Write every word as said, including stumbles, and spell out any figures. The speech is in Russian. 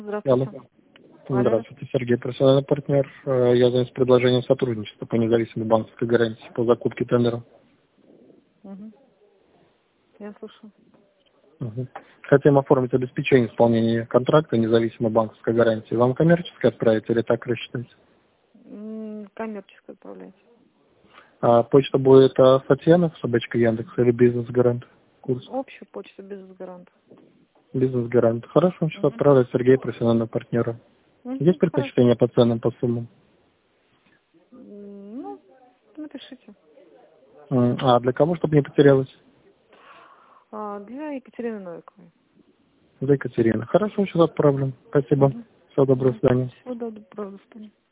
Алло. Здравствуйте. Алло. Здравствуйте, Сергей, профессиональный партнер. Э, Я занят предложением сотрудничества по независимой банковской гарантии по закупке тендера. Мгм. Я слушаю. Мгм. Хотим оформить обеспечение исполнения контракта независимой банковской гарантии. Вам коммерчески отправить или так рассчитать? М, Коммерческое отправляйте. А почта будет а, Татьяна, собачка Яндекс или бизнес-гарант? Курс. Общую почту бизнес-гарант. Бизнес-гарант. Хорошо, сейчас Мгм. отправлю Сергей, профессионального партнера. Есть Мгм. Хорошо. предпочтение по ценам, по суммам? М, Ну, напишите. М, А для кого, чтобы не потерялась? А, Для Екатерины Новиковой. Для Екатерины. Хорошо, сейчас отправлю. Спасибо. Мгм. Всего доброго, до Мгм. свидания. Всего доброго. До свидания.